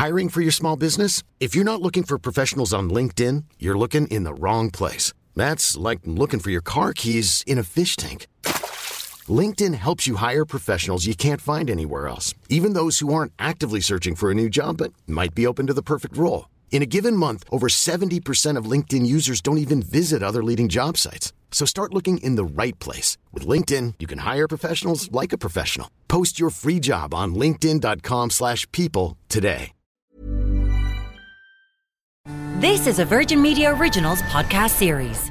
Hiring for your small business? If you're not looking for professionals on LinkedIn, you're looking in the wrong place. That's like looking for your car keys in a fish tank. LinkedIn helps you hire professionals you can't find anywhere else, even those who aren't actively searching for a new job but might be open to the perfect role. In a given month, over 70% of LinkedIn users don't even visit other leading job sites. So start looking in the right place. With LinkedIn, you can hire professionals like a professional. Post your free job on linkedin.com/people today. This is a Virgin Media Originals podcast series.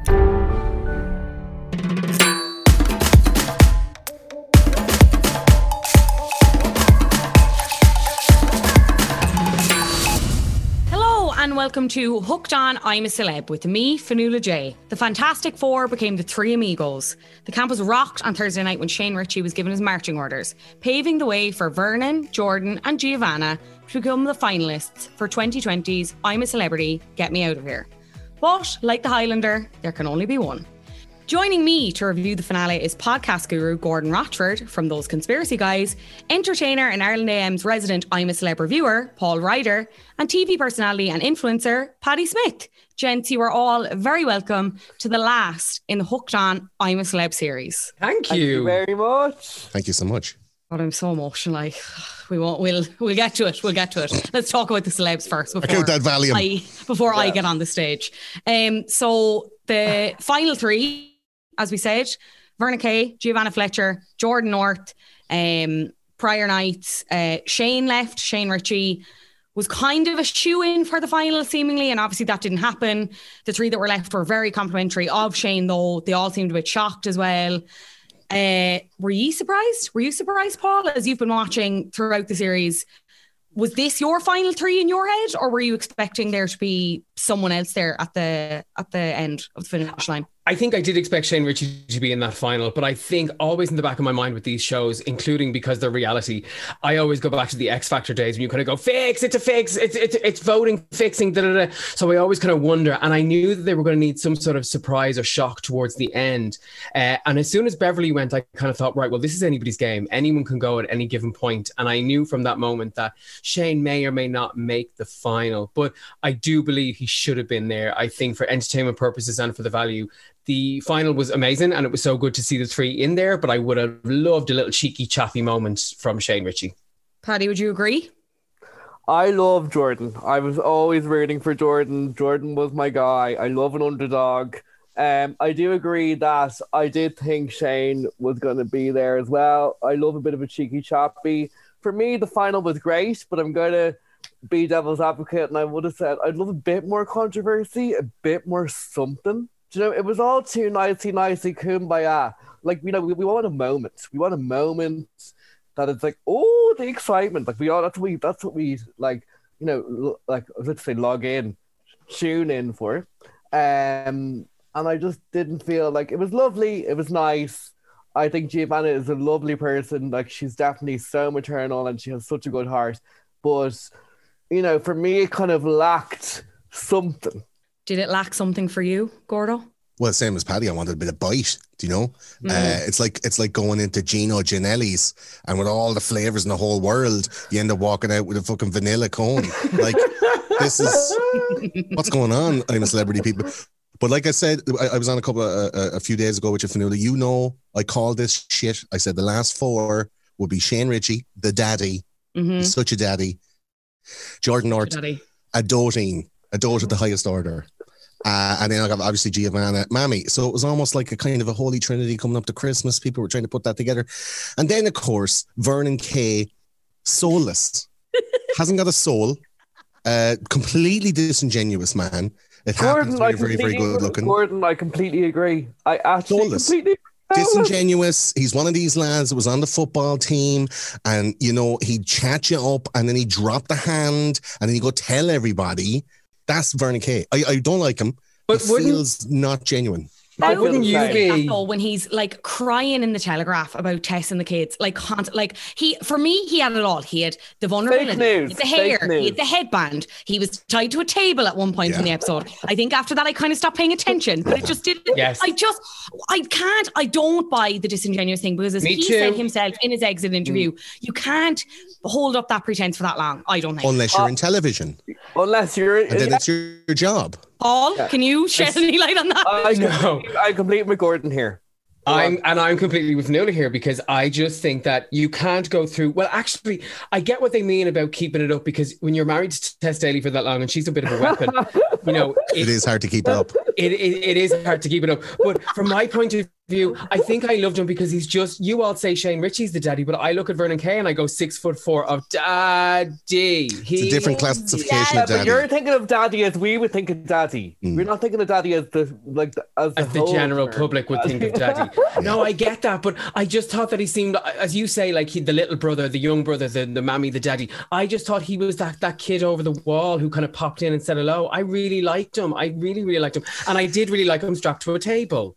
And welcome to Hooked On, I'm a Celeb with me, Fionnuala J. The Fantastic Four became the Three Amigos. The campus rocked on Thursday night when Shane Ritchie was given his marching orders, paving the way for Vernon, Jordan and Giovanna to become the finalists for 2020's I'm a Celebrity, Get Me Out of Here. But, like the Highlander, there can only be one. Joining me to review the finale is podcast guru Gordon Rochford from Those Conspiracy Guys, entertainer and Ireland AM's resident I'm a Celeb reviewer, Paul Ryder, and TV personality and influencer, Paddy Smith. Gents, you are all very welcome to the last in the Hooked On I'm a Celeb series. Thank you. Thank you very much. Thank you so much. God, I'm so emotional. We'll get to it. We'll get to it. Let's talk about the celebs first before that Valium. I get on the stage. So the final three, as we said, Vernon Kay, Giovanna Fletcher, Jordan North. Prior nights, Shane left. Shane Ritchie was kind of a shoe-in for the final, seemingly, and obviously that didn't happen. The three that were left were very complimentary of Shane, though. They all seemed a bit shocked as well. Were you surprised? Were you surprised, Paul, as you've been watching throughout the series? Was this your final three in your head, or were you expecting there to be someone else there at the end of the finish line? I think I did expect Shane Ritchie to be in that final, but I think always in the back of my mind with these shows, including because they're reality, I always go back to the X Factor days when you kind of go, fix, it's a fix, it's voting, fixing, da, da, da. So I always kind of wonder, and I knew that they were going to need some sort of surprise or shock towards the end. And as soon as Beverly went, I kind of thought, right, well, this is anybody's game. Anyone can go at any given point. And I knew from that moment that Shane may or may not make the final, but I do believe he should have been there. I think for entertainment purposes and for the value, the final was amazing and it was so good to see the three in there, but I would have loved a little cheeky, chappy moment from Shane Ritchie. Paddy, would you agree? I love Jordan. I was always rooting for Jordan. Jordan was my guy. I love an underdog. I do agree that I did think Shane was going to be there as well. I love a bit of a cheeky, chappy. For me, the final was great, but I'm going to be devil's advocate and I would have said I'd love a bit more controversy, a bit more something. Do you know, it was all too nicey, kumbaya. Like, you know, we want a moment. We want a moment that it's like, oh, the excitement. Like, that's what we like, you know, like, let's say log in, tune in for. And I just didn't feel like it was lovely. It was nice. I think Giovanna is a lovely person. Like, she's definitely so maternal and she has such a good heart. But, you know, for me, it kind of lacked something. Did it lack something for you, Gordo? Well, same as Paddy, I wanted a bit of bite, do you know? It's like going into Gino Ginelli's and with all the flavours in the whole world, you end up walking out with a fucking vanilla cone. Like, this is what's going on. I'm a Celebrity, people. But like I said, I was on a few days ago with you, Fionnuala. You know, I called this shit. I said the last four would be Shane Ritchie, the daddy. He's such a daddy. Jordan North, a doting at the highest order. And then I got obviously Giovanna, Mammy. So it was almost like a kind of a holy trinity coming up to Christmas. People were trying to put that together. And then, of course, Vernon Kay, soulless. Hasn't got a soul. Completely disingenuous man. It happens very good looking. Gordon, I completely agree. I actually soulless. completely disingenuous. He's one of these lads that was on the football team and, you know, he'd chat you up and then he'd drop the hand and then he'd go tell everybody. That's Vernon Kay. I don't like him. But he feels not genuine. I Wouldn't couldn't you say. be? Though, when he's like crying in the Telegraph about Tess and the kids, like for me, he had it all. He had the vulnerability, news. he had the hair, Fake news. he had the headband. He was tied to a table at one point in the episode. I think after that, I kind of stopped paying attention, but it just didn't. Yes. I don't buy the disingenuous thing, because as Me he too. said himself in his exit interview, you can't hold up that pretense for that long. I don't think. Unless you're in television, Unless you're... and then it's your job. Paul, can you shed any light on that? I complete with Gordon here. I'm completely with Nuala here, because I just think that you can't go through. Well, actually, I get what they mean about keeping it up, because when you're married to Tess Daly for that long, and she's a bit of a weapon, It is hard to keep it up. It is hard to keep it up. But from my point of view, I think I loved him because he's just, you all say Shane Ritchie's the daddy, but I look at Vernon Kay and I go 6'4" of daddy. It's a different classification of But daddy. you're thinking of daddy as we would think of daddy. We're not thinking of daddy as the general term. public would think of daddy. No, I get that, but I just thought that he seemed, as you say, like the little brother, the young brother, the mammy, the daddy. I just thought he was that kid over the wall who kind of popped in and said hello. I really liked him. I really, really liked him. And I did really like him strapped to a table.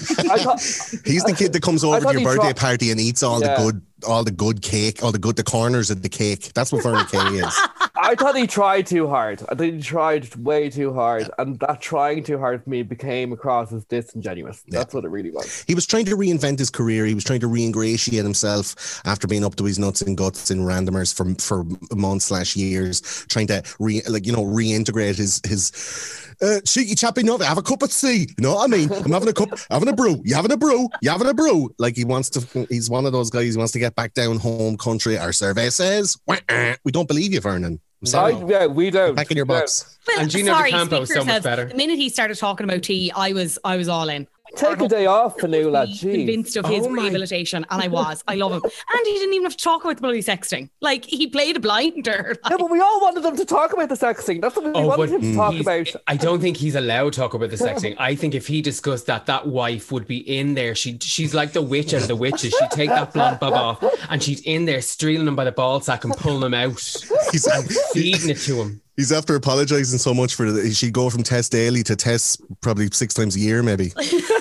He's the kid that comes over to your birthday party and eats all the good cake, the corners of the cake. That's what Vernon Kay is. I thought he tried too hard. I think he tried way too hard, and that trying too hard for me became across as disingenuous. That's what it really was. He was trying to reinvent his career. He was trying to re-ingratiate himself after being up to his nuts and guts in randomers for months/years, trying to reintegrate his cheeky chappy note. Have a cup of tea. You know what I mean? I'm having a cup, having a brew. You having a brew? You having a brew? Like he's one of those guys who wants to get back down home country. Our survey says, we don't believe you, Vernon. I'm sorry. We don't. Back in your box. Well, And Gino sorry, D'Acampo is speak for so much yourself. better. The minute he started talking about tea, I was all in. Take a day off, Fanula. Convinced of his rehabilitation, and I was. I love him. And he didn't even have to talk about the bloody sexting. Like, he played a blinder. Yeah, but we all wanted them to talk about the sexting. That's what we wanted him to talk about. I don't think he's allowed to talk about the sexting. I think if he discussed that wife would be in there. She's like the witch out of the witches. She'd take that blonde bob off and she's in there streeling him by the ball sack and pulling him out and feeding it to him. He's after apologising so much for it. She'd go from Tess Daly to Tess probably 6 times a year, maybe.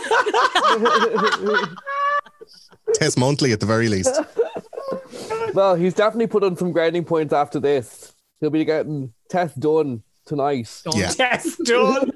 Tess monthly at the very least. Well, he's definitely put on some grounding points after this. He'll be getting Tess done tonight. Yeah. Tess done.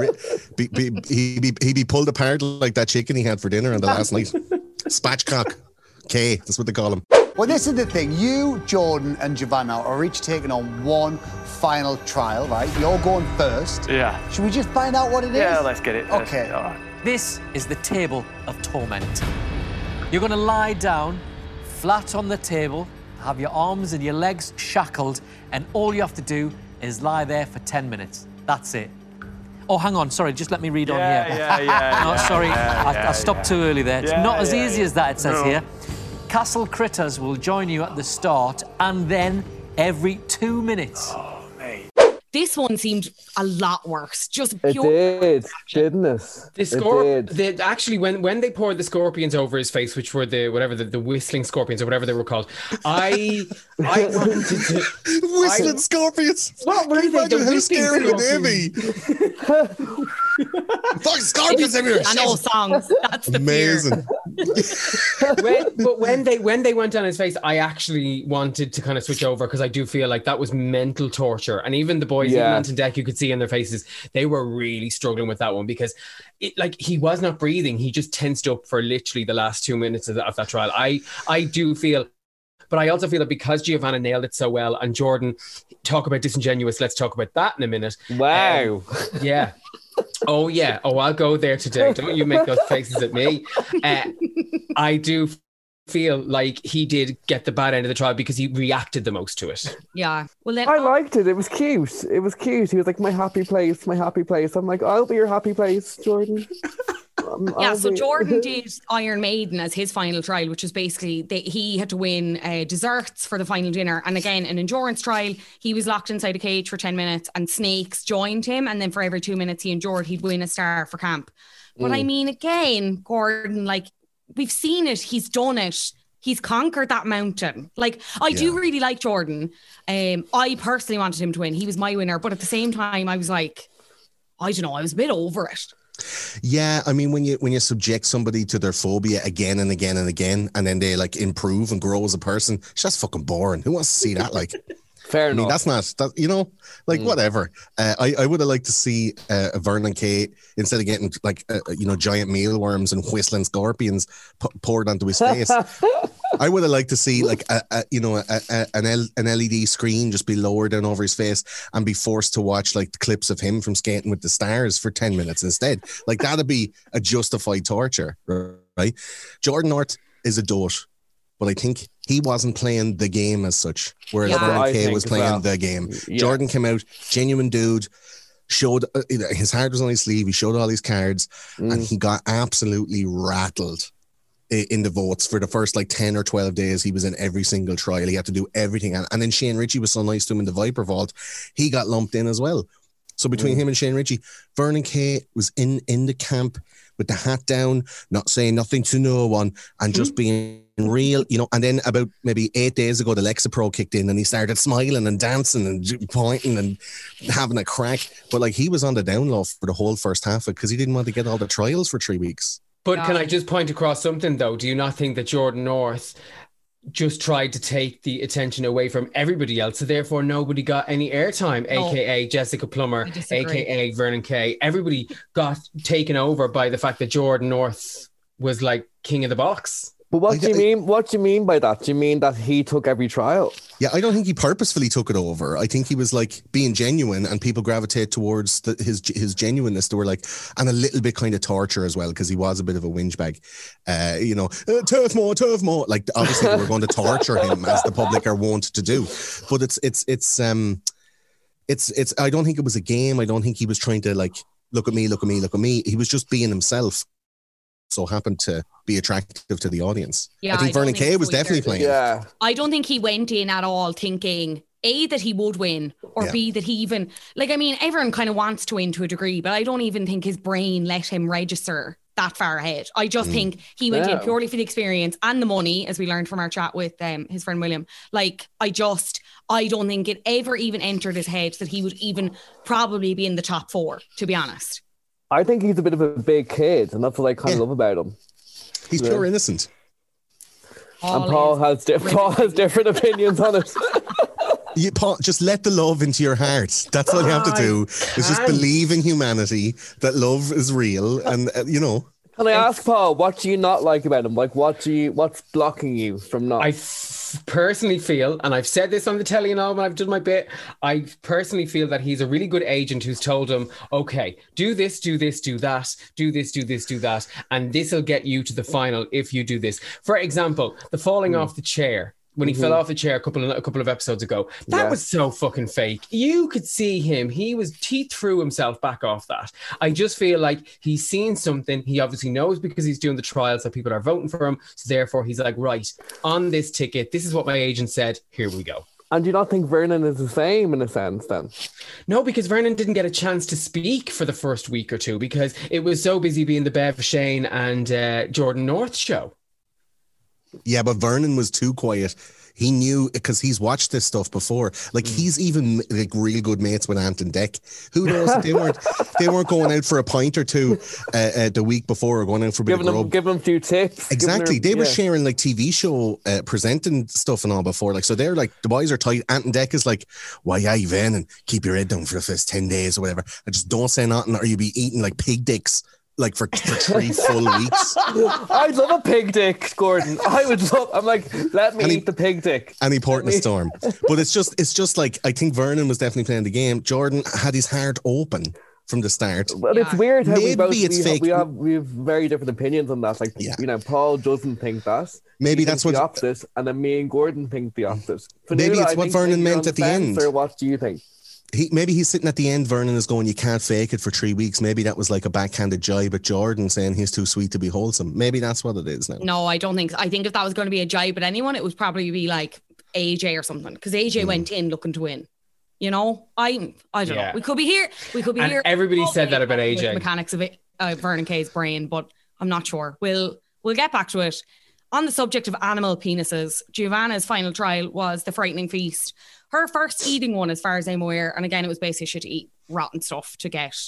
He'd be pulled apart like that chicken he had for dinner on the last night. Spatchcock. K, that's what they call him. Well, this is the thing. You, Jordan, and Giovanna are each taking on one final trial, right? You're going first. Yeah. Should we just find out what it is? Yeah, let's get it. Okay. All right. This is the table of torment. You're going to lie down, flat on the table, have your arms and your legs shackled, and all you have to do is lie there for 10 minutes. That's it. Oh, hang on, sorry, just let me read on here. No, sorry, I stopped too early there. It's not as easy as that, it says here. Castle critters will join you at the start and then every 2 minutes. This one seemed a lot worse. Just It pure. did, didn't it? Actually, when they poured the scorpions over his face, which were the whistling scorpions or whatever they were called, I wanted to Whistling scorpions. What were they? Imagine The how whistling scary would scorpions. they be? Fucking scorpions everywhere. And all songs. That's the fear. Amazing. But when they went down his face, I actually wanted to kind of switch over because I do feel like that was mental torture. And even the boys, even Ant and Dec, you could see in their faces, they were really struggling with that one because he was not breathing. He just tensed up for literally the last 2 minutes of that trial. I do feel. But I also feel that because Giovanna nailed it so well and Jordan, talk about disingenuous, let's talk about that in a minute. Wow. Yeah. Oh, yeah. Oh, I'll go there today. Don't you make those faces at me. I do feel like he did get the bad end of the trial because he reacted the most to it. Yeah. Well, then I liked it. It was cute. It was cute. He was like, my happy place, my happy place. I'm like, I'll be your happy place, Jordan. So Jordan did Iron Maiden as his final trial, which is basically he had to win desserts for the final dinner. And again, an endurance trial, he was locked inside a cage for 10 minutes and snakes joined him. And then for every 2 minutes he endured, he'd win a star for camp. But I mean, again, Gordon, like we've seen it, he's done it. He's conquered that mountain. Like, I do really like Jordan. I personally wanted him to win. He was my winner. But at the same time, I was like, I don't know, I was a bit over it. Yeah, I mean, when you subject somebody to their phobia again and again and again, and then they like improve and grow as a person, it's just fucking boring. Who wants to see that? Like, Fair I mean, enough. that's not, like whatever. I would have liked to see Vernon Kay, instead of getting like, giant mealworms and whistling scorpions poured onto his face. I would have liked to see like an LED screen just be lowered down over his face and be forced to watch like the clips of him from Skating with the Stars for 10 minutes instead. Like that'd be a justified torture, right? Jordan North is a dote, but I think he wasn't playing the game as such, whereas Vernon Kay was playing the game. Yeah. Jordan came out, genuine dude, showed his heart was on his sleeve. He showed all his cards, and he got absolutely rattled in the votes for the first like 10 or 12 days. He was in every single trial. He had to do everything. And then Shane Ritchie was so nice to him in the Viper Vault. He got lumped in as well. So between him and Shane Ritchie, Vernon Kay was in the camp with the hat down, not saying nothing to no one, and just being real, and then about maybe 8 days ago, the Lexapro kicked in and he started smiling and dancing and pointing and having a crack. But like he was on the down low for the whole first half because he didn't want to get all the trials for 3 weeks. But can I just point across something though? Do you not think that Jordan North just tried to take the attention away from everybody else, so therefore nobody got any airtime, aka Jessica Plummer, aka Vernon Kay? Everybody got taken over by the fact that Jordan North was like king of the box. But what do you mean? What do you mean by that? Do you mean that he took every trial? Yeah, I don't think he purposefully took it over. I think he was like being genuine, and people gravitate towards his genuineness. They were like, and a little bit kind of torture as well, because he was a bit of a whinge bag. Turf more. Like obviously they were going to torture him, as the public are wont to do. But it's I don't think it was a game. I don't think he was trying to like look at me. He was just being himself. So happened to be attractive to the audience. Yeah, I think Vernon Kay was definitely playing. Yeah, I don't think he went in at all thinking A, that he would win, or B, that he even, like, I mean, everyone kind of wants to win to a degree, but I don't even think his brain let him register that far ahead. I just think he went in purely for the experience and the money, as we learned from our chat with his friend William. Like, I don't think it ever even entered his head that he would even probably be in the top 4, to be honest. I think he's a bit of a big kid, and that's what I kind of love about him. He's pure innocent. And Paul has different opinions on it. Paul, just let the love into your heart. That's all you have to do. Is just believe in humanity, that love is real, and Can I ask Paul, what do you not like about him? Like, what's blocking you from not? I personally feel, and I've said this on the telly and all when I've done my bit, I personally feel that he's a really good agent who's told him, okay, do this, do that, do this, do that, and this will get you to the final if you do this. For example, the falling off the chair. When he fell off the chair a couple of episodes ago, that was so fucking fake. You could see him. He threw himself back off that. I just feel like he's seen something. He obviously knows because he's doing the trials that people are voting for him. So therefore, he's like, right, on this ticket, this is what my agent said. Here we go. And do you not think Vernon is the same in a sense then? No, because Vernon didn't get a chance to speak for the first week or two because it was so busy being the Bev, Shane and Jordan North show. Yeah, but Vernon was too quiet. He knew, because he's watched this stuff before. Like he's even like real good mates with Ant and Dec. Who knows? They weren't going out for a pint or two the week before, or going out for a bit of grub. Give them a few tips. Exactly. They were sharing like TV show presenting stuff and all before. Like, so they're like, the boys are tight. Ant and Dec is like, why are you in and keep your head down for the first 10 days or whatever. And just don't say nothing, or you'll be eating like pig dicks. Like for 3 full weeks. I'd love a pig dick, Gordon. I'm like, let me eat the pig dick. And he poured in a storm. But it's just like, I think Vernon was definitely playing the game. Jordan had his heart open from the start. But it's weird how fake. We have very different opinions on that. Like, Paul doesn't think that. Maybe that's what the opposite, and then me and Gordon think the opposite. Maybe it's what Vernon meant at the end. Or what do you think? Maybe he's sitting at the end. Vernon is going, you can't fake it for 3 weeks. Maybe that was like a backhanded jibe at Jordan, saying he's too sweet to be wholesome. Maybe that's what it is now. No, I don't think so. I think if that was going to be a jibe at anyone, it would probably be like AJ or something, because AJ went in looking to win. I don't know. We could be here. Everybody said that about AJ. The mechanics of it, Vernon Kay's brain, but I'm not sure. We'll get back to it. On the subject of animal penises, Giovanna's final trial was The Frightening Feast. Her first eating one, as far as I'm aware. And again, it was basically she had to eat rotten stuff to get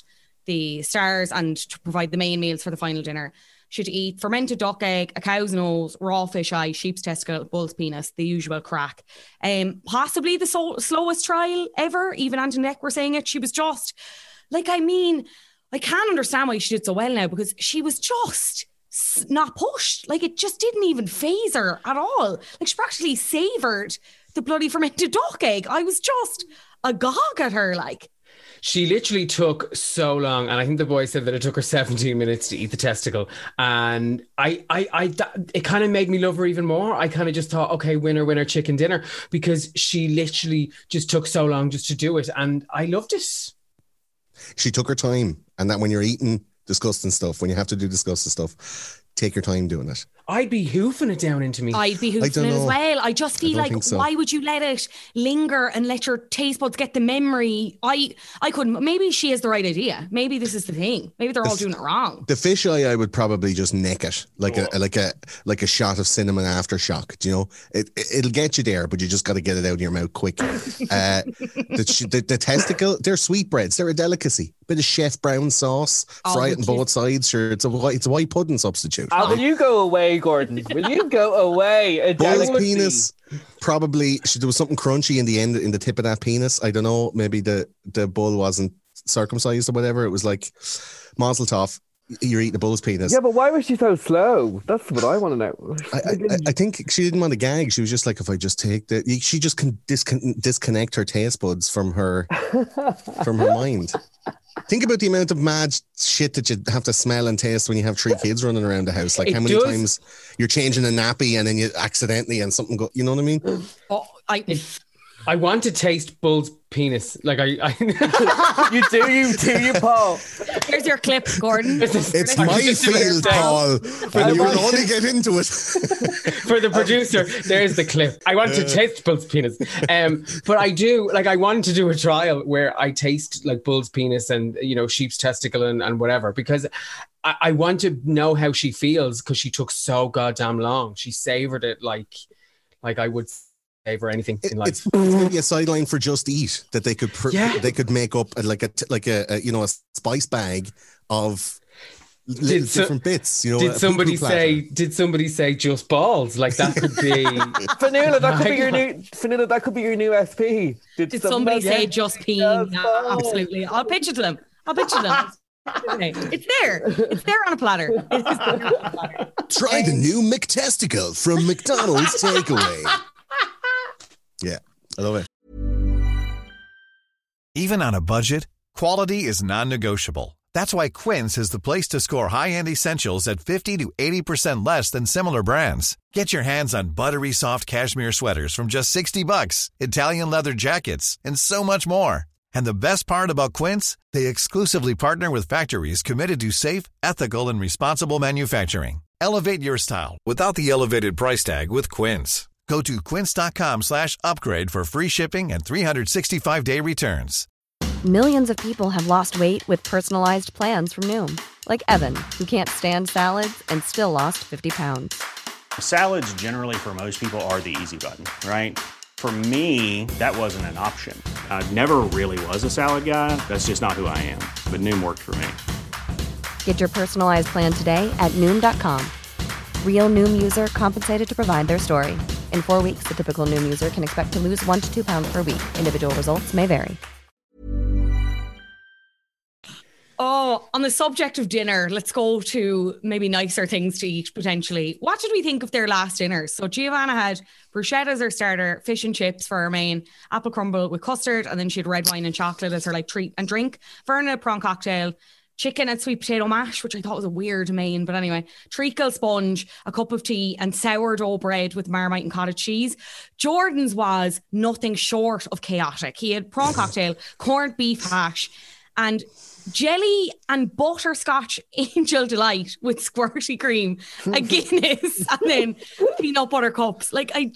the stars and to provide the main meals for the final dinner. She'd eat fermented duck egg, a cow's nose, raw fish eye, sheep's testicle, bull's penis, the usual crack. Possibly the slowest trial ever. Even Antoinette were saying it. She was just, like, I mean, I can't understand why she did so well now, because she was just not pushed. Like, it just didn't even faze her at all. Like, she practically savoured the bloody fermented duck egg. I was just agog at her, like. She literally took so long, and I think the boy said that it took her 17 minutes to eat the testicle. And it kind of made me love her even more. I kind of just thought, okay, winner, chicken dinner, because she literally just took so long just to do it. And I loved it. She took her time, and that when you're eating disgusting stuff, when you have to do disgusting stuff, take your time doing it. I'd be hoofing it down into me. I'd be hoofing it as well. I just feel like, why would you let it linger and let your taste buds get the memory? I couldn't. Maybe she has the right idea. Maybe this is the thing. Maybe they're all doing it wrong. The fish eye, I would probably just nick it like a shot of cinnamon aftershock. Do you know, it'll get you there, but you just got to get it out of your mouth quick. The testicle, they're sweetbreads. They're a delicacy. Bit of Chef Brown sauce, fry it on both sides. Sure, it's a white pudding substitute. Will you go away, Gordon? Will you go away? A bull's penis, probably. There was something crunchy in the end, in the tip of that penis. I don't know. Maybe the bull wasn't circumcised or whatever. It was like Mazel Tov. You're eating a bull's penis. Yeah, but why was she so slow? That's what I want to know. I think she didn't want to gag. She was just like, if I just take she just can disconnect her taste buds from her mind. Think about the amount of mad shit that you have to smell and taste when you have 3 kids running around the house. Like, how many times you're changing a nappy and then you accidentally and something go, you know what I mean? Oh, I want to taste bull's penis. Like you do, Paul. Here's your clip, Gordon. It's my field, Paul. And you will only get into it. For the producer, there's the clip. I want to taste bull's penis. But I do, like, I wanted to do a trial where I taste like bull's penis and, you know, sheep's testicle and whatever, because I want to know how she feels, because she took so goddamn long. She savored it like I would savor anything in life. It's maybe a sideline for Just Eat that they could make up like a you know, a spice bag of different bits. You know, did somebody say just balls? Like, that could be Fionnuala, that could be your new SP. Did somebody say just pee? No, absolutely. I'll pitch it to them. It's there on a platter. Try the new McTesticle from McDonald's Takeaway. Yeah, I love it. Even on a budget, quality is non-negotiable. That's why Quince is the place to score high-end essentials at 50 to 80% less than similar brands. Get your hands on buttery soft cashmere sweaters from just $60, Italian leather jackets, and so much more. And the best part about Quince, they exclusively partner with factories committed to safe, ethical, and responsible manufacturing. Elevate your style without the elevated price tag with Quince. Go to quince.com/upgrade for free shipping and 365-day returns. Millions of people have lost weight with personalized plans from Noom. Like Evan, who can't stand salads and still lost 50 pounds. Salads generally for most people are the easy button, right? For me, that wasn't an option. I never really was a salad guy. That's just not who I am. But Noom worked for me. Get your personalized plan today at Noom.com. Real Noom user compensated to provide their story. In 4 weeks, the typical Noom user can expect to lose 1 to 2 pounds per week. Individual results may vary. Oh, on the subject of dinner, let's go to maybe nicer things to eat, potentially. What did we think of their last dinners? So Giovanna had bruschetta as her starter, fish and chips for her main, apple crumble with custard, and then she had red wine and chocolate as her like treat and drink. Verna, prawn cocktail, chicken and sweet potato mash, which I thought was a weird main, but anyway, treacle sponge, a cup of tea, and sourdough bread with Marmite and cottage cheese. Jordan's was nothing short of chaotic. He had prawn cocktail, corned beef hash, and jelly and butterscotch angel delight with squirty cream, a Guinness, and then peanut butter cups. Like, I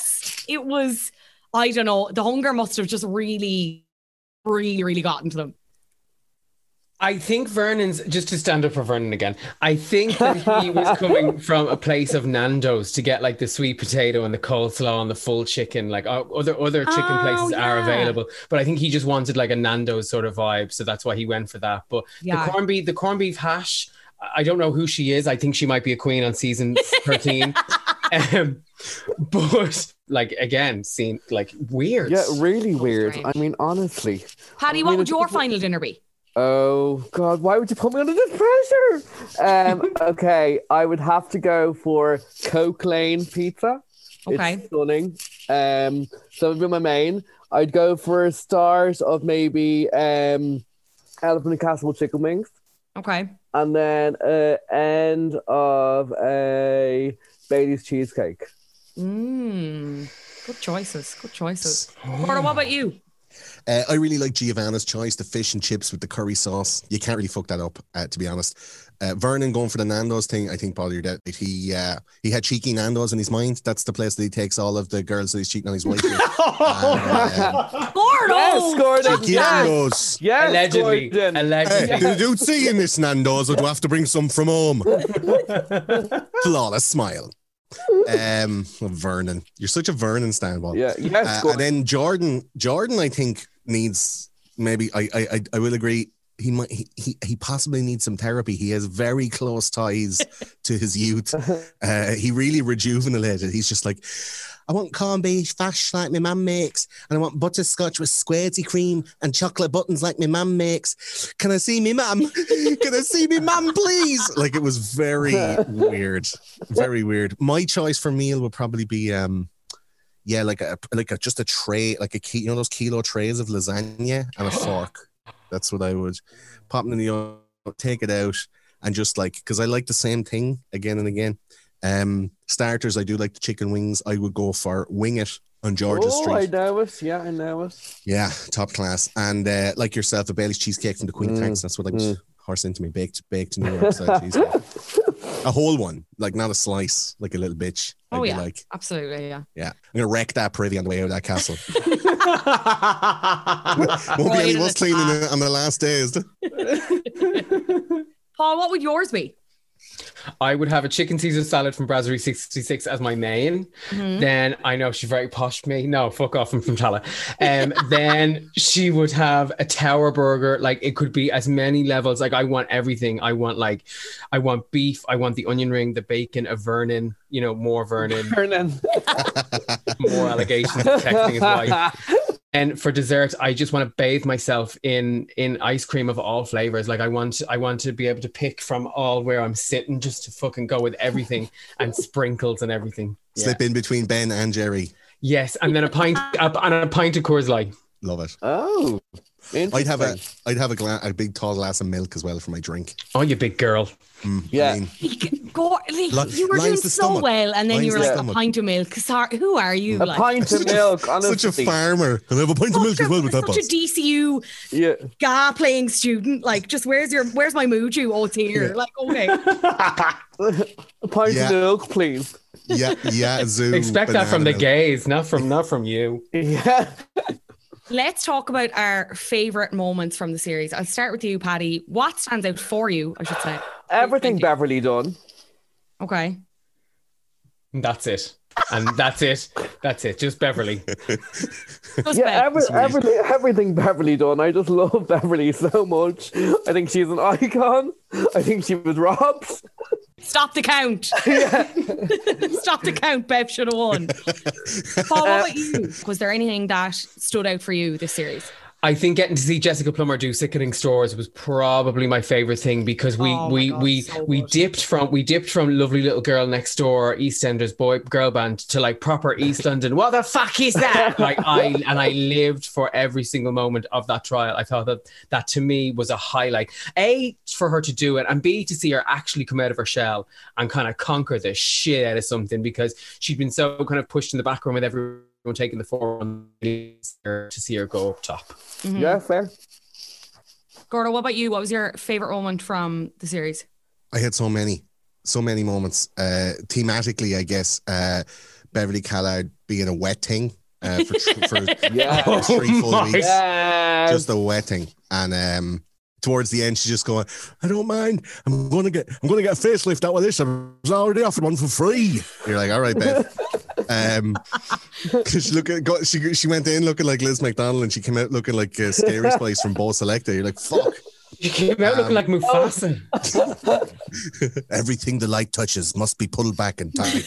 don't know, the hunger must have just really, really, really gotten to them. I think Vernon's, just to stand up for Vernon again, I think that he was coming from a place of Nando's to get like the sweet potato and the coleslaw and the full chicken. Like other chicken places are available, but I think he just wanted like a Nando's sort of vibe, so that's why he went for that. But the corned beef hash, I don't know who she is. I think she might be a queen on season 13. But like again, seemed like weird. Yeah, really weird. I mean, honestly. Paddy, what would your final dinner be? Oh God, why would you put me under this pressure? Okay, I would have to go for Coke Lane pizza. Okay. It's stunning. So would be my main. I'd go for stars of maybe Elephant and Castle chicken wings. Okay. And then end of a Bailey's cheesecake. Good choices. Good choices. Cora, what about you? I really like Giovanna's choice, the fish and chips with the curry sauce. You can't really fuck that up, to be honest. Vernon going for the Nando's thing, I think bothered that. He had cheeky Nando's in his mind. That's the place that he takes all of the girls that he's cheating on his wife with. Gordon! Cheeky Nando's. Yes, Allegedly. Hey, did you see in this Nando's, or do I have to bring some from home? Flawless smile. Vernon, you're such a Vernon standball. Yeah, yes. And then Jordan, I think needs maybe. I will agree. He possibly needs some therapy. He has very close ties to his youth. He really rejuvenated. He's just like, I want corned beef hash like my mum makes, and I want butterscotch with squirty cream and chocolate buttons like my mum makes. Can I see me mum? Can I see me mum, please? Like, it was very weird. Very weird. My choice for meal would probably be just a tray, like those kilo trays of lasagna and a fork. That's what I would pop in the oven, take it out, and just like, because I like the same thing again and again. Starters, I do like the chicken wings. I would go for Wing It on Georgia Street. I know it. Yeah, I know it. Yeah, top class. And like yourself, a Bailey's cheesecake from the Queen Tanks. That's what I would horse into me. Baked New York style cheesecake. A whole one, like not a slice, like a little bitch. Oh yeah, absolutely, yeah. Yeah, I'm gonna wreck that privy on the way out of that castle. Won't be any of us cleaning it on the last day, is there? Paul, what would yours be? I would have a chicken Caesar salad from Brasserie 66 as my main. Then I know she's very posh to me. No, fuck off, I'm from Tala. Then she would have a tower burger. Like, it could be as many levels. Like, I want everything. I want beef. I want the onion ring, the bacon, a Vernon, more Vernon. More allegations of texting his wife. And for dessert, I just want to bathe myself in ice cream of all flavors. Like, I want to be able to pick from all where I'm sitting, just to fucking go with everything, and sprinkles and everything. Slip in between Ben and Jerry. Yes, and then a pint of Coors Light. Love it. Oh, I'd have a big tall glass of milk as well for my drink. Oh, you big girl. Yeah. You were doing so well, and then you were like, a pint of milk. Sorry, who are you? A pint of milk, honestly. Such a farmer. And I have a pint of milk as well with that. Such a DCU GA playing student. Like, just where's my Muju? Oh, it's here. Yeah. Like, okay. A pint of milk, please. Yeah, zoo. Expect that from the gays, not from you. Yeah. Let's talk about our favourite moments from the series. I'll start with you, Paddy. What stands out for you, I should say? Everything Beverly done. Okay. That's it. And that's it. That's it. Just Beverly. Everything Beverly done. I just love Beverly so much. I think she's an icon. I think she was robbed. Stop the count. Stop the count. Bev should have won. Paul, what about you? Was there anything that stood out for you this series? I think getting to see Jessica Plummer do Sickening Stores was probably my favorite thing, because we dipped from lovely little girl next door, EastEnders girl band, to like proper East London. What the fuck is that? I lived for every single moment of that trial. I thought that to me was a highlight. A, for her to do it, and B, to see her actually come out of her shell and kind of conquer the shit out of something, because she'd been so kind of pushed in the background with everyone taking the form, to see her go up top. Mm-hmm. Yeah, fair. Gordo, what about you? What was your favourite moment from the series? I had so many moments. Thematically, I guess, Beverly Callard being a wet thing for 3 full weeks. Yes. Just a wet thing. And towards the end, she's just going, I don't mind. I'm gonna get a facelift out of this. I was already offered one for free. You're like, all right, babe. Because she went in looking like Liz McDonald and she came out looking like Scary Spice from Bo Selecta. You're like, fuck. She came out looking like Mufasa. Everything the light touches must be pulled back and tightened.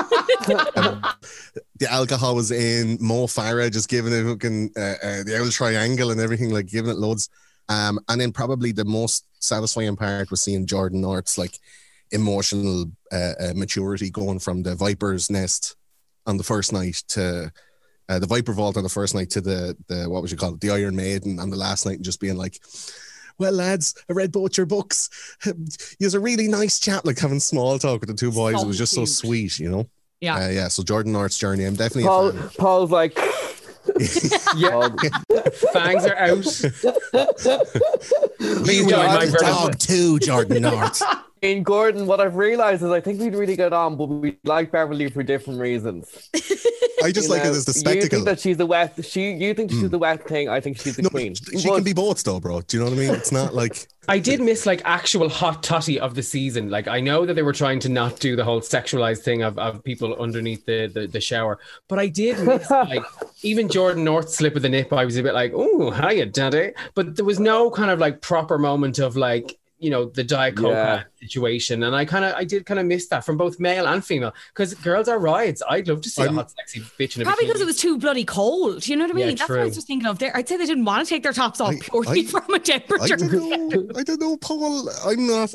The alcohol was in. Mo Farah just giving it looking the old triangle and everything, like giving it loads. And then probably the most satisfying part was seeing Jordan North's like emotional maturity going from the Viper's nest on the first night to the Viper Vault on the first night to the what would you call it, the Iron Maiden on the last night, and just being like, well, lads, I read both your books. You're a really nice chat, like having small talk with the two boys. It was just so sweet, you know? Yeah. So Jordan North's journey, I'm definitely a fan. Paul's like... Yeah. Fangs are out. Please join my dog too, Jordan North. In Gordon, what I've realised is I think we'd really get on, but we like Beverly for different reasons. I just like it as the spectacle. You think that she's the wet. You think she's the wet thing. I think she's the queen. She can be both, though, bro. Do you know what I mean? It's not like I did miss like actual hot toddy of the season. Like I know that they were trying to not do the whole sexualized thing of people underneath the shower, but I did miss like even Jordan North's slip of the nip. I was a bit like, oh, hiya, daddy. But there was no kind of like proper moment of like, you know, the Diet Coke situation, and I did kind of miss that from both male and female, because girls are rides. I'd love to see a hot, sexy bitch in a probably bikini. because it was too bloody cold. You know what I mean? That's what I was just thinking of there. I'd say they didn't want to take their tops off purely from a temperature. I don't know, Paul. I'm not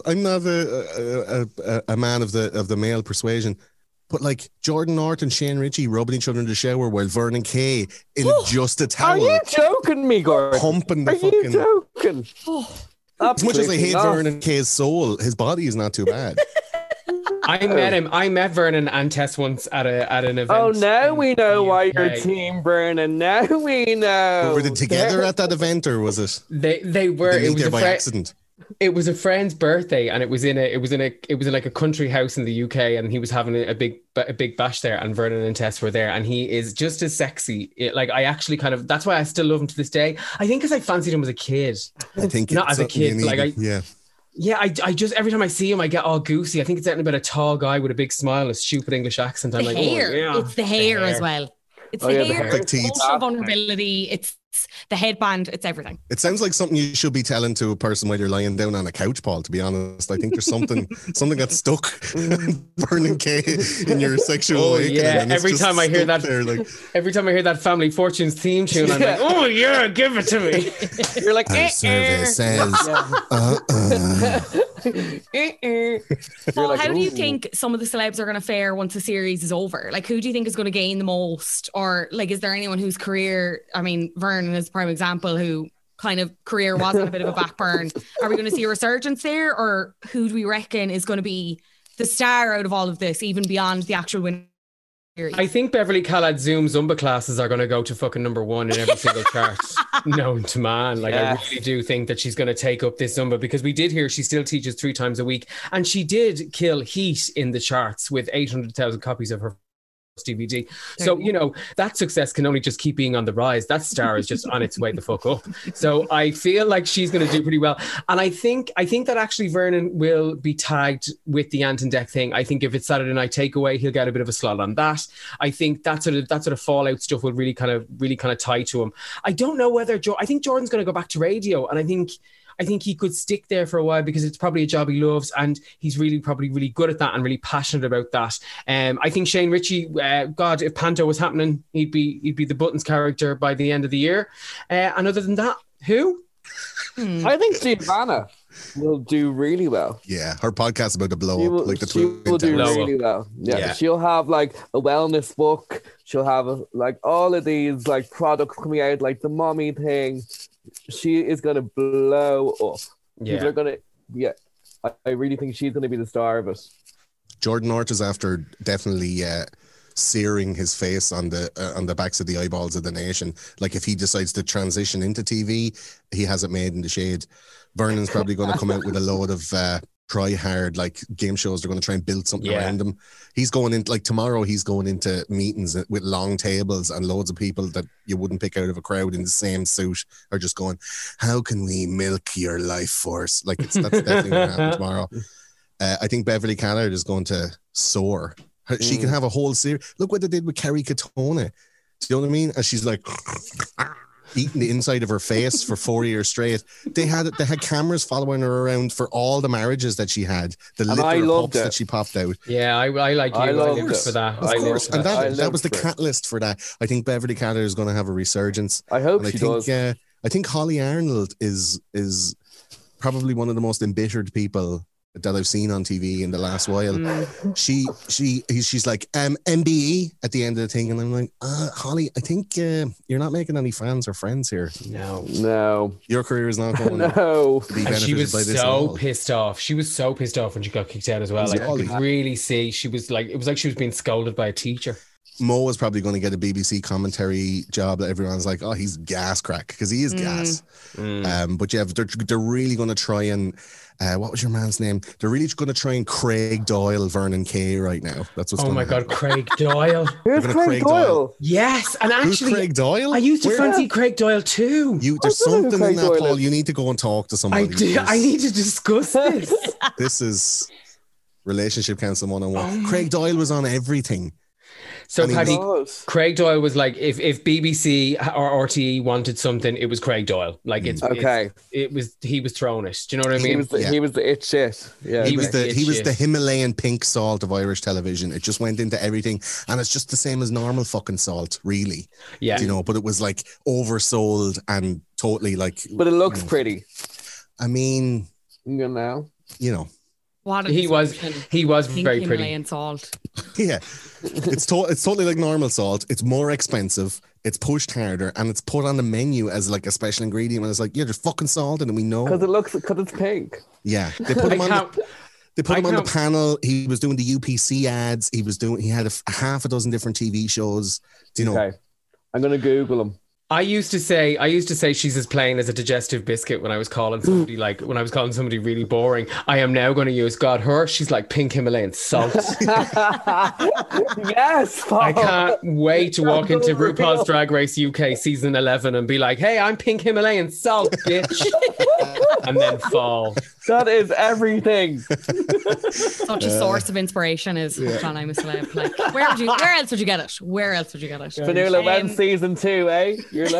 a man of the male persuasion. But like Jordan North and Shane Ritchie rubbing each other in the shower while Vernon Kay in just a towel. Are you joking me, Gordon? Pumping the Are you joking? As much as I hate Vernon Kay's soul, his body is not too bad. I met Vernon and Tess once at an event. Oh, now we know why you're Team Vernon. Now we know. Were they together at that event, or was it? They were. It was by accident. It was a friend's birthday, and it was in like a country house in the UK, and he was having a big bash there, and Vernon and Tess were there, and he is just as sexy. I actually that's why I still love him to this day. I think because I fancied him as a kid. I think not as a kid, but I just every time I see him, I get all goosey. I think it's something about a tall guy with a big smile, a stupid English accent. I'm the like, hair. oh, yeah. It's the hair as well. It's the hair, it's emotional vulnerability, it's the headband, it's everything. It sounds like something you should be telling to a person while you're lying down on a couch, Paul, to be honest. I think there's something got stuck Vernon Kay in your sexual awakening. Yeah, every time I hear that Family Fortunes theme tune, I'm like, oh yeah, give it to me. You're like, survey says Paul, how do you think some of the celebs are going to fare once the series is over? Like, who do you think is going to gain the most? Or like, is there anyone whose career, I mean, Vernon is a prime example, who kind of career was on a bit of a back burn. Are we going to see a resurgence there? Or who do we reckon is going to be the star out of all of this, even beyond the actual winner? I think Beverly Callad's Zoom Zumba classes are going to go to fucking number one in every single chart known to man. Like, I really do think that she's going to take up this Zumba, because we did hear she still teaches 3 times a week, and she did kill heat in the charts with 800,000 copies of her DVD. So, you know, that success can only just keep being on the rise. That star is just on its way the fuck up. So I feel like she's going to do pretty well. And I think that actually Vernon will be tagged with the Ant and Dec thing. I think if it's Saturday Night Takeaway, he'll get a bit of a slot on that. I think that sort of Fallout stuff will really kind of tie to him. I don't know whether I think Jordan's going to go back to radio, and I think he could stick there for a while, because it's probably a job he loves, and he's probably really good at that and really passionate about that. I think Shane Ritchie, God, if Panto was happening, he'd be the Buttons character by the end of the year. And other than that, who? I think Giovanna will do really well. Yeah, her podcast about to blow up. She will do really well. Yeah, she'll have like a wellness book. She'll have like all of these like products coming out, like the mommy thing. She is going to blow up. Yeah. People are going to, I really think she's going to be the star of it. Jordan North is after definitely searing his face on the backs of the eyeballs of the nation. Like, if he decides to transition into TV, he has it made in the shade. Vernon's probably going to come out with a load of try hard, like game shows. They're going to try and build something around him. He's going in, like tomorrow, he's going into meetings with long tables and loads of people that you wouldn't pick out of a crowd in the same suit are just going, how can we milk your life force? Like that's definitely going to happen tomorrow. I think Beverly Callard is going to soar. She can have a whole series. Look what they did with Kerry Katona. Do you know what I mean? And she's like eating the inside of her face for 4 years straight. They had cameras following her around for all the marriages that she had. The litter pups that she popped out. Yeah, I like you. I lived for that. Of course, and that was the catalyst for that. I think Beverly Callard is going to have a resurgence. I hope she does. I think Holly Arnold is probably one of the most embittered people that I've seen on TV in the last while. She's like MBE at the end of the thing, and I'm like, Holly, I think you're not making any fans or friends here. No, your career is not going to be benefited she was by this. So pissed off. She was so pissed off when she got kicked out as well. Like I could really see she was like, it was like she was being scolded by a teacher. Mo is probably going to get a BBC commentary job that everyone's like, oh, he's gas crack, because he is gas. But yeah, they're really going to try and what was your man's name? They're really going to try and Craig Doyle Vernon Kay right now. That's what's. Oh my God, Craig Doyle! Who's Craig Doyle? Yes, and actually, who's Craig Doyle? I used to fancy Craig Doyle too. There's something in that, Paul. You need to go and talk to somebody. I do. I need to discuss this. This is relationship counseling 101. Craig Doyle was on everything. So Paddy, Craig Doyle was like, if BBC or RTE wanted something, it was Craig Doyle. Like he was throwing it. Do you know what I mean? He was the it shit. Yeah, he was the Himalayan pink salt of Irish television. It just went into everything, and it's just the same as normal fucking salt, really. Yeah, you know. But it was like oversold and totally like. But it looks pretty. I mean, you know. He was very pretty. Himalayan salt. Yeah, it's totally like normal salt. It's more expensive. It's pushed harder, and it's put on the menu as like a special ingredient. And it's like, yeah, there's fucking salt in it. We know because it's pink. Yeah, they put him on. They put him on the panel. He was doing the UPC ads. He had a half a dozen different TV shows. Do you know? Okay, I'm gonna Google him. I used to say she's as plain as a digestive biscuit when I was calling somebody really boring. I am now going to use her. She's like pink Himalayan salt. Yes, Paul. I can't wait to walk into RuPaul's Drag Race UK season 11 and be like, "Hey, I'm pink Himalayan salt, bitch," and then fall. That is everything. Such a source of inspiration is Hooked on I'm a Celeb. Like, where else would you get it? Where else would you get it? Fionnuala, when season 2, eh?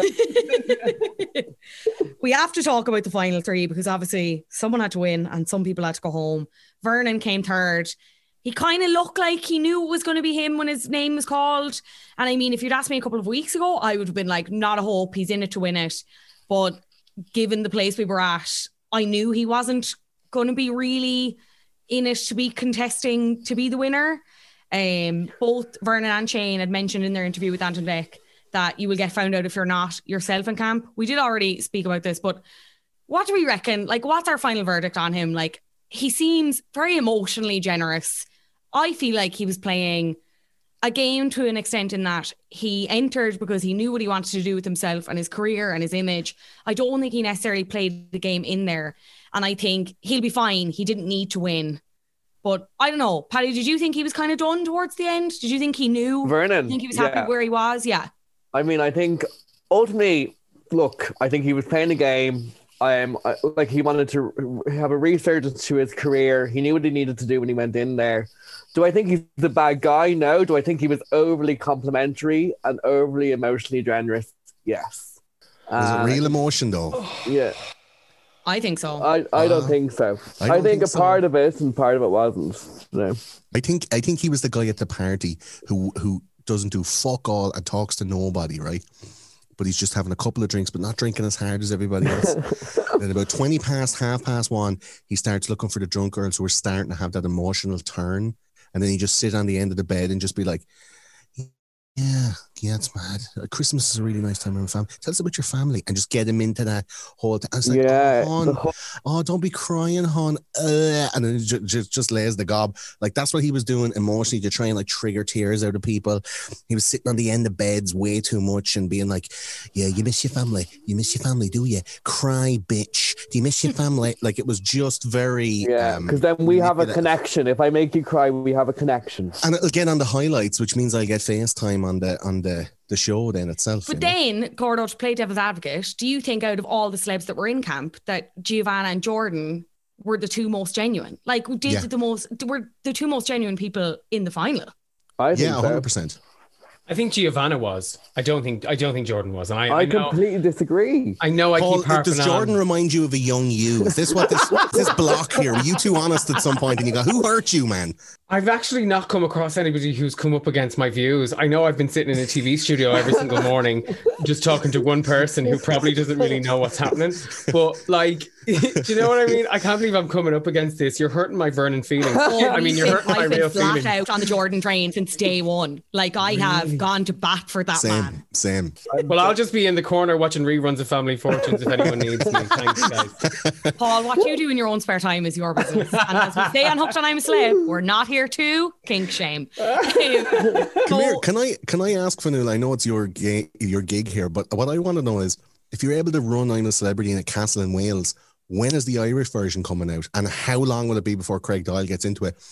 We have to talk about the final three because obviously someone had to win and some people had to go home. Vernon came third. He kind of looked like he knew it was going to be him when his name was called. And I mean, if you'd asked me a couple of weeks ago, I would have been like, not a hope. He's in it to win it. But given the place we were at, I knew he wasn't going to be really in it to be contesting to be the winner. Both Vernon and Shane had mentioned in their interview with Anton Beck that you will get found out if you're not yourself in camp. We did already speak about this, but what do we reckon? Like, what's our final verdict on him? Like, he seems very emotionally generous. I feel like he was playing a game to an extent in that he entered because he knew what he wanted to do with himself and his career and his image. I don't think he necessarily played the game in there. And I think he'll be fine. He didn't need to win. But I don't know. Paddy, did you think he was kind of done towards the end? Did you think he knew? Vernon. Did you think he was happy where he was? Yeah. I mean, I think ultimately, look, I think he was playing the game. Like he wanted to have a resurgence to his career. He knew what he needed to do when he went in there. Do I think he's the bad guy? No. Do I think he was overly complimentary and overly emotionally generous? Yes. Was it real emotion though? Yeah. I think so. I don't think so. I think a part of it and part of it wasn't. No. I think he was the guy at the party who doesn't do fuck all and talks to nobody, right? But he's just having a couple of drinks, but not drinking as hard as everybody else. Then about 20 past, 1:30, he starts looking for the drunk girls who are starting to have that emotional turn. And then he just sit on the end of the bed and just be like, yeah, yeah, it's mad. Christmas is a really nice time with family. Tell us about your family, and just get him into that whole thing. I was like, oh, don't be crying, hon. And then just lays the gob. Like, that's what he was doing emotionally to try and like trigger tears out of people. He was sitting on the end of beds way too much and being like, yeah, you miss your family. You miss your family, do you? Cry, bitch. Do you miss your family? Like, it was just very... Yeah, because then we have a connection. If I make you cry, we have a connection. And it'll get on the highlights, which means I'll get FaceTime on the show then itself. But then, Gordo, to play devil's advocate, do you think out of all the celebs that were in camp that Giovanna and Jordan were the two most genuine? Like, were the two most genuine people in the final? I think 100%. I think Giovanna was. I don't think Jordan was. And I completely disagree. I know. Paul, keep harping does Jordan remind you of a young you? Is this what this block here? Were you too honest at some point and you go, who hurt you, man? I've actually not come across anybody who's come up against my views. I know I've been sitting in a TV studio every single morning just talking to one person who probably doesn't really know what's happening. But like, do you know what I mean? I can't believe I'm coming up against this. You're hurting my Vernon feelings. I mean, you're hurting my real feelings. I've been flat out on the Jordan train since day one. Like, I have gone to bat for that man. Same. Well, I'll just be in the corner watching reruns of Family Fortunes if anyone needs me. Thanks, guys. Paul, what you do in your own spare time is your business. And as we say on Hooked on I'm a Celeb, we're not here to kink shame. Come here. Can I ask, Fionnuala? I know it's your gig here, but what I want to know is if you're able to run I'm a Celebrity in a castle in Wales, when is the Irish version coming out, and how long will it be before Craig Doyle gets into it?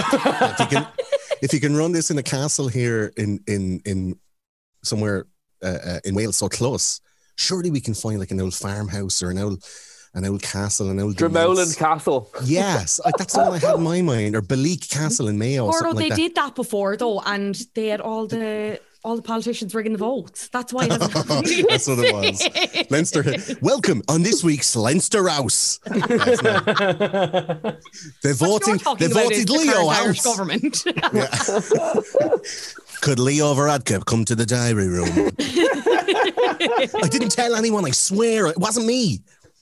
If you can run this in a castle here in somewhere in Wales so close, surely we can find like an old farmhouse or an old castle, an old Dromoland Castle. Yes, that's the one I had in my mind, or Beleek Castle in Mayo. Gordo, they did that before though, and they had all the politicians rigging the votes. That's why. That's what it was. Leinster. Welcome on this week's Leinster House. They're voted Leo out. Irish government. Could Leo Varadkar come to the diary room? I didn't tell anyone, I swear. It wasn't me.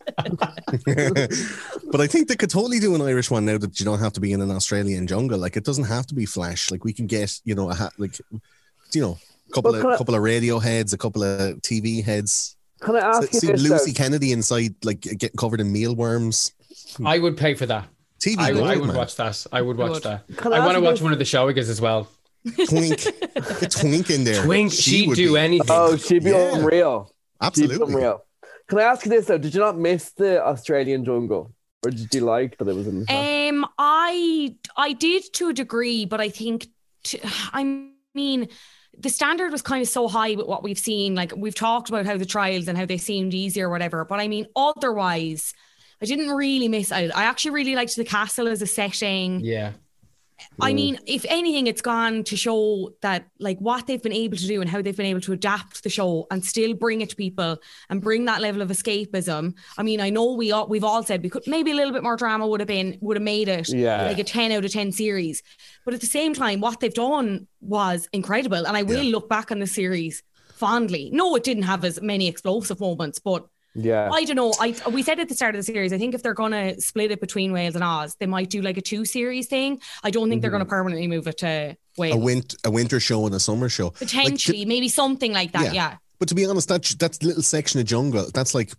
But I think they could totally do an Irish one now that you don't have to be in an Australian jungle. Like, it doesn't have to be flash. Like, we can get, a couple of radio heads, a couple of TV heads. Can I ask you this? Lucy Kennedy inside, like, getting covered in mealworms. I would pay for that. TV. I would watch that. I would watch that. I want to watch one of the Showigas as well. Twink. Get Twink in there. Twink, she'd do anything. Oh, she'd be unreal. Absolutely. She'd be unreal. Can I ask you this though? Did you not miss the Australian jungle, or did you like that it was in the I did to a degree, but I think the standard was kind of so high with what we've seen. Like, we've talked about how the trials and how they seemed easier or whatever, but I mean, otherwise, I didn't really miss out. I actually really liked the castle as a setting. Yeah. I mean, if anything, it's gone to show that, like, what they've been able to do and how they've been able to adapt the show and still bring it to people and bring that level of escapism. I mean, I know we've all said maybe a little bit more drama would have made it like a 10 out of 10 series. But at the same time, what they've done was incredible. And I will look back on the series fondly. No, it didn't have as many explosive moments, but I don't know. We said at the start of the series, I think if they're going to split it between Wales and Oz, they might do like a 2-series thing. I don't think they're going to permanently move it to Wales. A winter show and a summer show. Potentially, maybe something like that, yeah. But to be honest, that little section of jungle, that's like,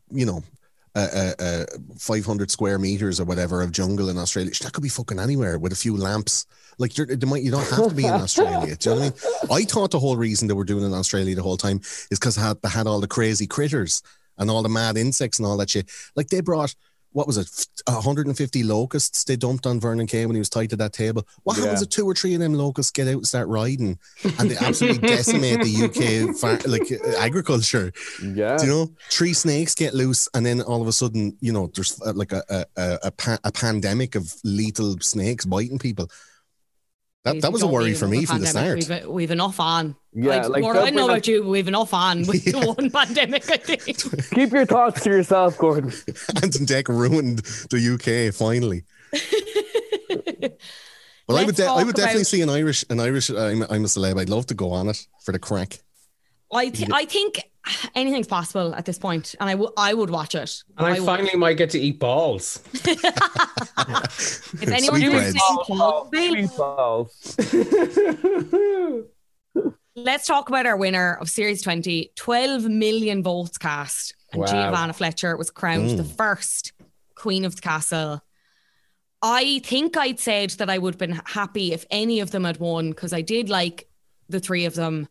500 square meters or whatever of jungle in Australia. That could be fucking anywhere with a few lamps. Like, you don't have to be in Australia. Do you know what I mean? I thought the whole reason they were doing it in Australia the whole time is because they had all the crazy critters and all the mad insects and all that shit. Like, they brought, what was it, 150 locusts they dumped on Vernon Kay when he was tied to that table. What happens if 2 or 3 of them locusts get out and start riding and they absolutely decimate the UK agriculture? Yeah. Do you know? 3 snakes get loose and then all of a sudden, there's like a pandemic of lethal snakes biting people. That was a worry for me from the start. We've enough on. Yeah, I don't know about you, but we've enough on with the one pandemic, I think. Keep your thoughts to yourself, Gordon. Anton Deck ruined the UK finally. Well, I would definitely see an Irish I'm a Celeb. I'd love to go on it for the crack. I think anything's possible at this point, and I would watch it. And I finally might get to eat balls. If anyone listening, Let's talk about our winner of Series 20. 12 million votes cast. And Giovanna Fletcher was crowned the first Queen of the Castle. I think I'd said that I would have been happy if any of them had won, because I did like the three of them.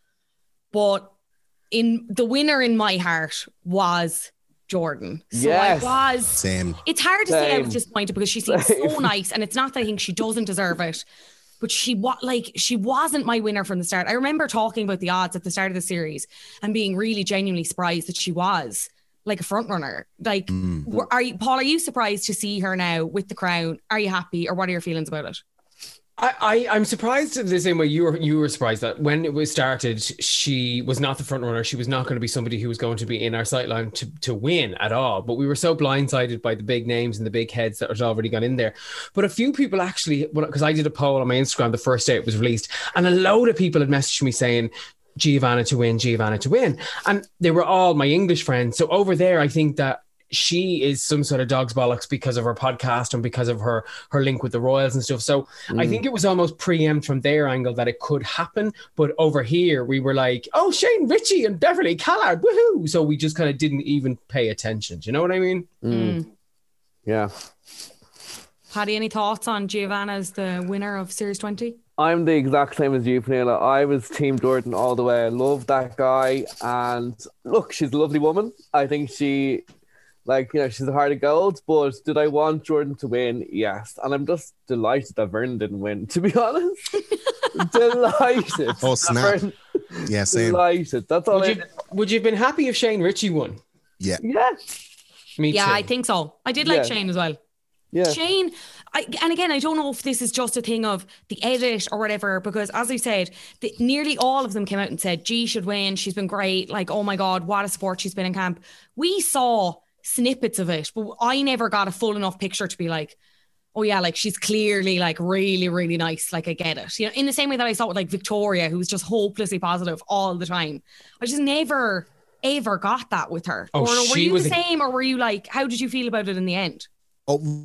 But the winner in my heart was Jordan. So yes. I was... Same. It's hard to say I was disappointed because she seems so nice, and it's not that I think she doesn't deserve it. But she wasn't my winner from the start. I remember talking about the odds at the start of the series and being really genuinely surprised that she was like a front runner. Like, Paul, are you surprised to see her now with the crown? Are you happy, or what are your feelings about it? I'm surprised the same way you were surprised that when it was started, she was not the front runner. She was not going to be somebody who was going to be in our sightline to win at all. But we were so blindsided by the big names and the big heads that had already gone in there. But a few people actually, because I did a poll on my Instagram the first day it was released, and a load of people had messaged me saying, Giovanna to win. And they were all my English friends. So over there, I think that she is some sort of dog's bollocks because of her podcast and because of her link with the royals and stuff. So I think it was almost preempt from their angle that it could happen. But over here, we were like, oh, Shane Ritchie and Beverly Callard, woohoo! So we just kind of didn't even pay attention. Do you know what I mean? Yeah. Paddy, any thoughts on Giovanna as the winner of Series 20? I'm the exact same as you, Pernilla. I was Team Jordan all the way. I love that guy. And look, she's a lovely woman. I think she... she's a heart of gold, but did I want Jordan to win? Yes. And I'm just delighted that Vernon didn't win, to be honest. Delighted. Oh, snap. Yeah, same. Delighted. That's all. Would you have been happy if Shane Ritchie won? Yeah. Yeah. Me too. I think so. I did like Shane as well. Yeah. Shane, and again, I don't know if this is just a thing of the edit or whatever, because as I said, nearly all of them came out and said, G should win. She's been great. Like, oh my God, what a sport she's been in camp. We saw snippets of it, but I never got a full enough picture to be like, oh yeah, like she's clearly like really, really nice. Like I get it. You know, in the same way that I saw with like Victoria, who was just hopelessly positive all the time. I just never ever got that with her. Oh, or were you the same, or were you like, how did you feel about it in the end? Oh,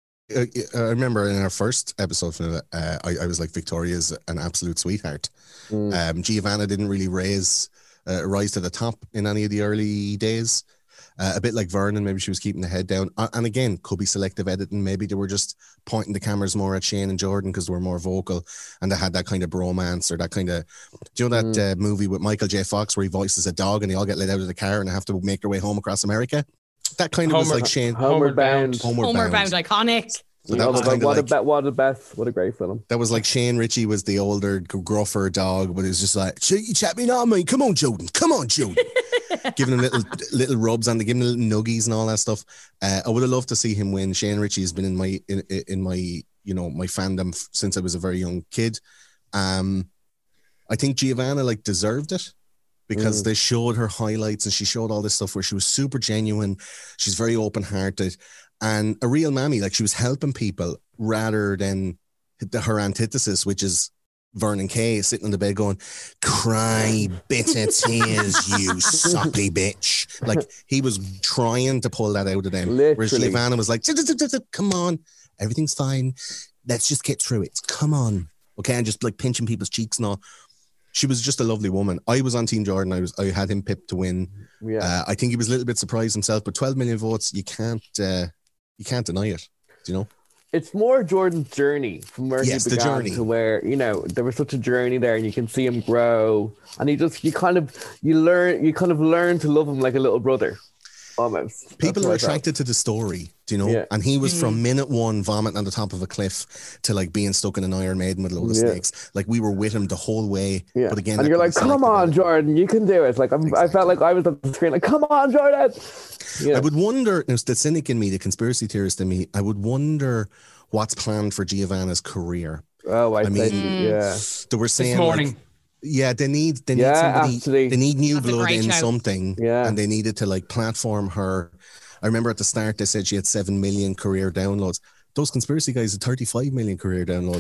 I remember in our first episode, I was like, Victoria's an absolute sweetheart. Giovanna didn't really rise to the top in any of the early days. A bit like Vernon, maybe she was keeping the head down. And again, could be selective editing. Maybe they were just pointing the cameras more at Shane and Jordan because they were more vocal and they had that kind of bromance or that kind of... Do you know that movie with Michael J. Fox where he voices a dog and they all get let out of the car and they have to make their way home across America? That kind of was like Shane... Homeward Bound. Homeward Bound, iconic. So that was what a great film. That was like Shane Ritchie was the older, gruffer dog, but it was just like, you chat me on me. Come on, Jordan. Giving him little rubs and giving him little nuggies and all that stuff. I would have loved to see him win. Shane Ritchie has been in my my fandom since I was a very young kid. I think Giovanna deserved it because they showed her highlights and she showed all this stuff where she was super genuine. She's very open-hearted and a real mammy. Like she was helping people rather than her antithesis, which is Vernon Kay sitting on the bed going, cry bitter tears, you soppy bitch. Like he was trying to pull that out of them. Literally. Whereas Giovanna was like, come on, everything's fine. Let's just get through it. Come on. Okay. And just like pinching people's cheeks and all. She was just a lovely woman. I was on Team Jordan. I had him pipped to win. Yeah. I think he was a little bit surprised himself, but 12 million votes, you can't deny it. Do you know? It's more Jordan's journey from where he began to where, there was such a journey there and you can see him grow and you kind of learn to love him like a little brother almost. People are attracted to the story, do you know? Yeah. And he was from minute one vomiting on the top of a cliff to being stuck in an Iron Maiden with a load of snakes. Like we were with him the whole way. Yeah. But again, and you're like, come on, Jordan, you can do it. Like I felt like I was at the screen like, come on, Jordan. Yeah. I would wonder, the cynic in me, the conspiracy theorist in me, I would wonder what's planned for Giovanna's career. Oh, I mean, they were saying this morning. They need somebody. Absolutely. They need new That's blood in show. something, and they needed to platform her. I remember at the start they said she had 7 million career downloads. Those conspiracy guys had 35 million career downloads.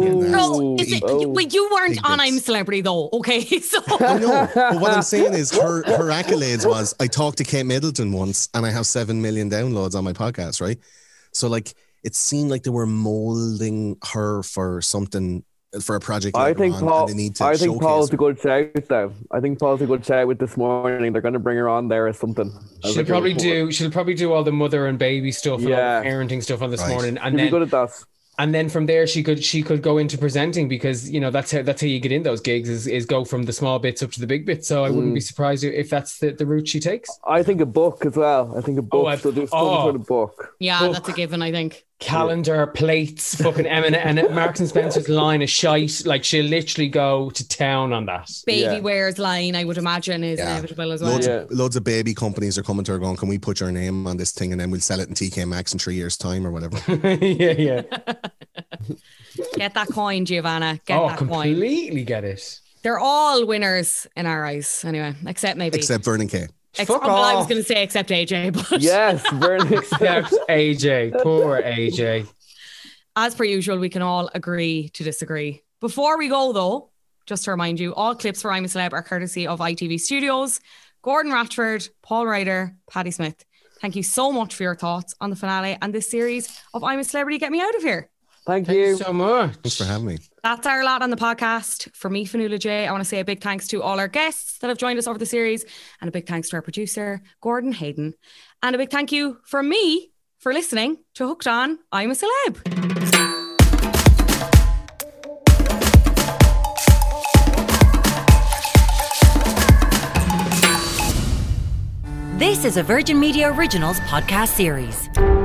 Wait, you weren't on I'm a Celebrity though, okay? So I know, but what I'm saying is her accolades was I talked to Kate Middleton once and I have 7 million downloads on my podcast, right? So it seemed like they were molding her for something for a project. I later think on, Paul. and they need to I think showcase Paul's her. a good shout though. I think Paul's a good shout with this morning. They're going to bring her on there or something. She'll probably do all the mother and baby stuff and all the parenting stuff on this morning, and She'll then be good at that. And then from there, she could go into presenting, because that's how you get in those gigs is go from the small bits up to the big bits. So I wouldn't be surprised if that's the route she takes. I think a book as well. I think a book. So do some sort of book. Yeah, that's a given, I think. Calendar, plates, fucking and Marks and Spencer's line is shite. Like, she'll literally go to town on that. Baby wears line, I would imagine, is inevitable as well. Loads of baby companies are coming to her going, can we put your name on this thing and then we'll sell it in TK Maxx in 3 years' time or whatever. yeah. Get that coin, Giovanna. Get that coin. Completely get it. They're all winners in our eyes, anyway, except Vernon Kay. Fuck off. I was going to say except AJ, but yes, Vernon. Except AJ. Poor AJ. As per usual, we can all agree to disagree. Before we go, though, just to remind you, all clips for I'm a Celeb are courtesy of ITV Studios. Gordon Ratchford, Paul Ryder, Paddy Smith. Thank you so much for your thoughts on the finale and this series of I'm a Celebrity, Get Me Out of Here. Thank you so much. Thanks for having me. That's our lot on the podcast. For me, Fionnuala J, I want to say a big thanks to all our guests that have joined us over the series, and a big thanks to our producer, Gordon Hayden. And a big thank you from me for listening to Hooked On I'm a Celeb. This is a Virgin Media Originals podcast series.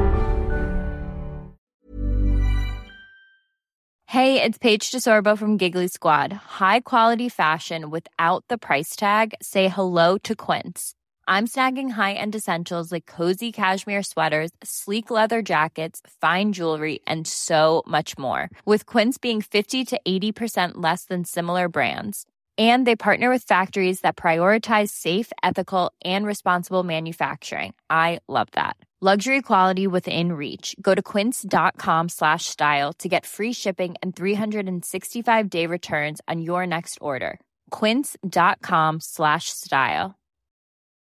Hey, it's Paige DeSorbo from Giggly Squad. High quality fashion without the price tag. Say hello to Quince. I'm snagging high-end essentials like cozy cashmere sweaters, sleek leather jackets, fine jewelry, and so much more. With Quince being 50 to 80% less than similar brands. And they partner with factories that prioritize safe, ethical, and responsible manufacturing. I love that. Luxury quality within reach. Go to quince.com/style to get free shipping and 365-day returns on your next order. Quince.com/style.